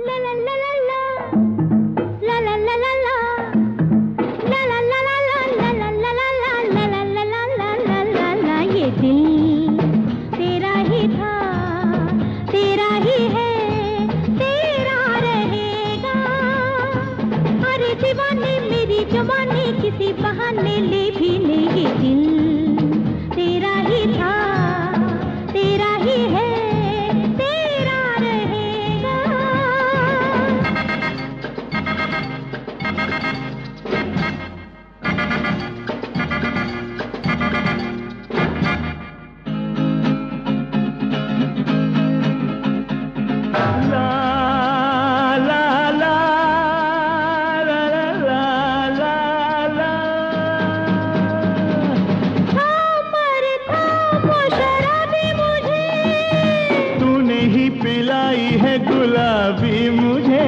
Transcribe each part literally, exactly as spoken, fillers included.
किसी बहाने ले भी ले, ये दिल तेरा ही था, तेरा ही है, तेरा रहेगा। पिलाई है गुलाबी मुझे,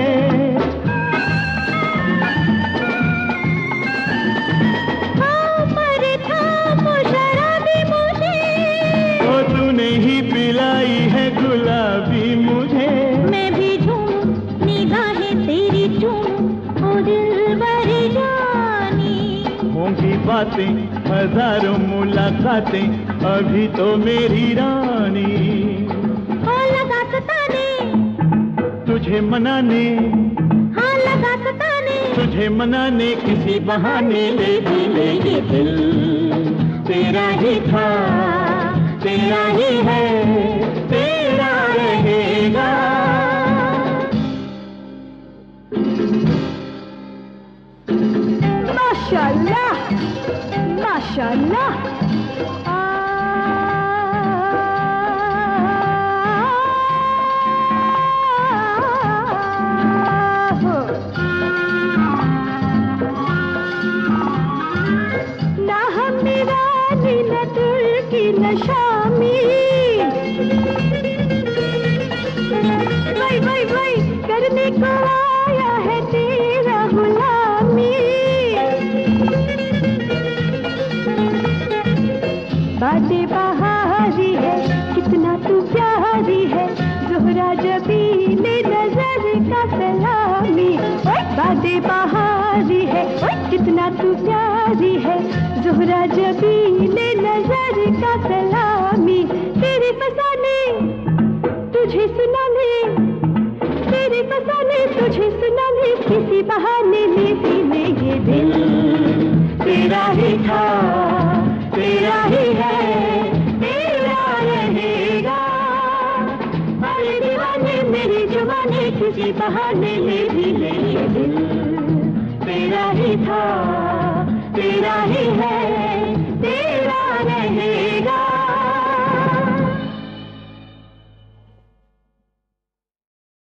पर थाम शराबी मुझे, ओ तूने ही पिलाई है गुलाबी मुझे। मैं भी झूम निगाहें तेरी चूम, ओ दिल भरी जानी। होंगी बातें हजारों मुलाकातें, अभी तो मेरी रानी। तुझे मनाने, हाँ लगा सताने, तुझे मनाने किसी बहाने ले भी ले, ये दिल तेरा ही था, तेरा ही है, तेरा रहेगा। माशाल्लाह, माशाल्लाह। शामी वही वही वही करने को आया है तेरा गुलामी। बातें बहारी है, कितना तू प्यारी है, ज़ोहरा जबी ने नजर का सलामी। बातें बहारी है, कितना तू प्यारी है, ज़ोहरा जबी ने नजर का सलामी। तेरे फसाने तुझे सुनाने, तेरे फसाने तुझे सुनाने, किसी बहाने ले भी ले, ये दिल तेरा ही था, तेरा ही है, तेरा रहेगा। अरे दीवाने मेरी जुबाने, किसी बहाने ले भी ले, ये दिल तेरा ही था, तेरा ही है।